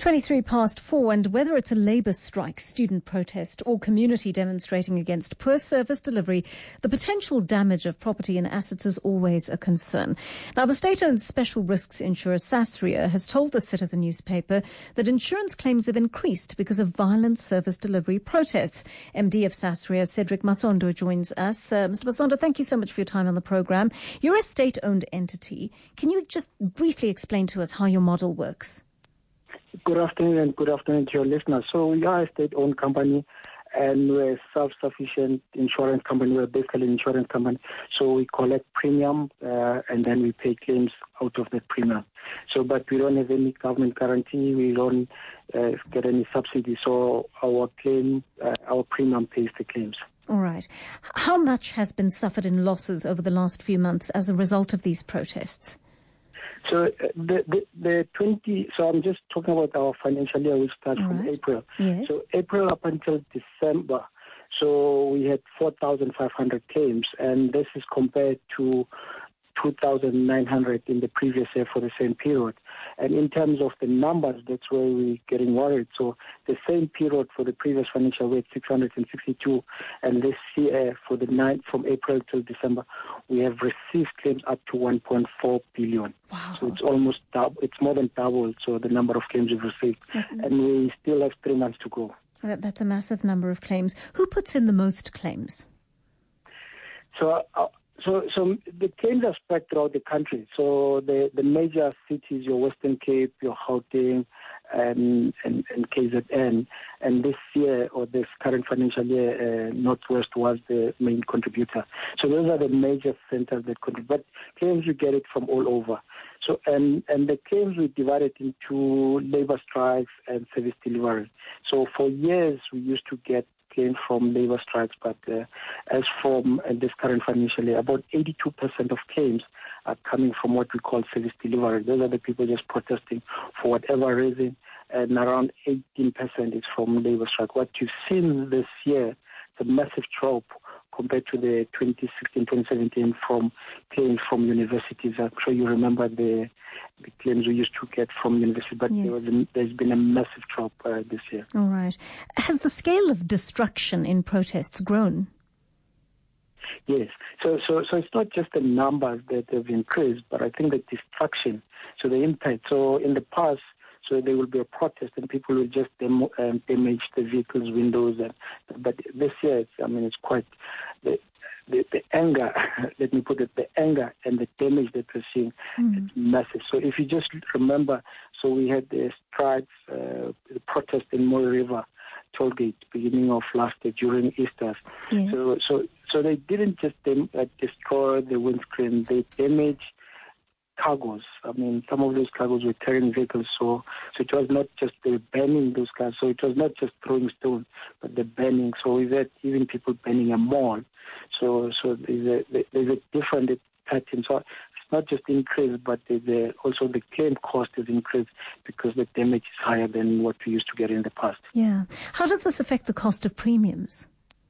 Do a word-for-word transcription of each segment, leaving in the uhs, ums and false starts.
twenty-three past four, and whether it's a labour strike, student protest or community demonstrating against poor service delivery, the potential damage of property and assets is always a concern. Now, the state-owned special risks insurer Sasria has told the Citizen newspaper that insurance claims have increased because of violent service delivery protests. M D of Sasria, Cedric Masondo, joins us. Uh, Mister Masondo, thank you so much for your time on the programme. You're a state-owned entity. Can you just briefly explain to us how your model works? Good afternoon and good afternoon to your listeners. So we are a state-owned company and we're a self-sufficient insurance company. We're basically an insurance company. So we collect premium uh, and then we pay claims out of that premium. So, but we don't have any government guarantee. We don't uh, get any subsidy. So our claim, uh, our premium pays the claims. All right. How much has been suffered in losses over the last few months as a result of these protests? So uh, the, the the twenty. So I'm just talking about our financial year, which starts All from right. April. Yes. So April up until December. So we had four thousand five hundred claims, and this is compared to two thousand nine hundred in the previous year for the same period. And in terms of the numbers, that's where we're getting worried. So the same period for the previous financial year, six hundred sixty-two, and this year for the ninth from April till December, we have received claims up to one point four billion. Wow. So it's almost double, it's more than double. So the number of claims we've received, Mm-hmm. and we still have three months to go. That, that's a massive number of claims. Who puts in the most claims? So. Uh, So, so the claims are spread throughout the country. So the, the major cities, your Western Cape, your Gauteng, and, and, and K Z N. And this year, or this current financial year, uh, Northwest was the main contributor. So those are the major centers that contribute. But claims, we get it from all over. So, and, and the claims we divided into labor strikes and service delivery. So for years, we used to get claims from labor strikes, but uh, as from uh, this current financial year, about eighty-two percent of claims are coming from what we call service delivery. Those are the people just protesting for whatever reason, and around eighteen percent is from labor strike. What you've seen this year, the massive drop compared to the twenty sixteen twenty seventeen from claims from universities. I'm sure you remember the, the claims we used to get from universities, but Yes. there was a, there's been a massive drop uh, this year. All right. Has the scale of destruction in protests grown? Yes. So, so, so it's not just the numbers that have increased, but I think the destruction, so the impact. So in the past, so there will be a protest and people will just demo, um, damage the vehicles' windows. And, but this year, it's, I mean, it's quite, the, the, the anger, let me put it, the anger and the damage that we're seeing, Mm. it's massive. So if you just remember, so we had the strikes, uh, the protest in Moy River tollgate beginning of last year during Easter. Yes. So, so, so they didn't just dem- uh, destroy the windscreen, they damaged cargos. I mean, some of those cargos were carrying vehicles, so so it was not just the burning those cars. So it was not just throwing stones, but the burning. So we've had even people burning a mall. So so there's a there's a different pattern. So it's not just increased, but there's a, also the claim cost is increased because the damage is higher than what we used to get in the past. Yeah. How does this affect the cost of premiums?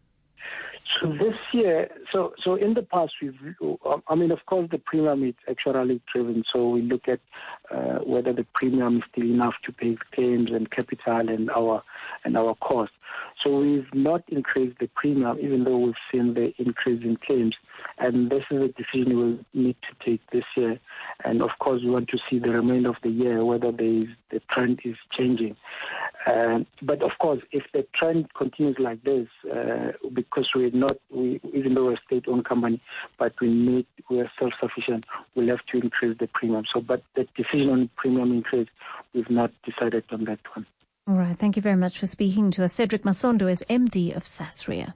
So this year, so so in the past, we've, I mean, of course, the premium is actuarially driven. So we look at uh, whether the premium is still enough to pay claims and capital and our and our costs. So we've not increased the premium, even though we've seen the increase in claims. And this is a decision we'll need to take this year. And of course, we want to see the remainder of the year whether there is, the trend is changing. Uh, but of course, if the trend continues like this, uh, because we're not, we, even though we're a state-owned company, but we need, we are self-sufficient, we'll have to increase the premium. So, but the decision on premium increase, we've not decided on that one. All right. Thank you very much for speaking to us. Cedric Masondo is M D of Sasria.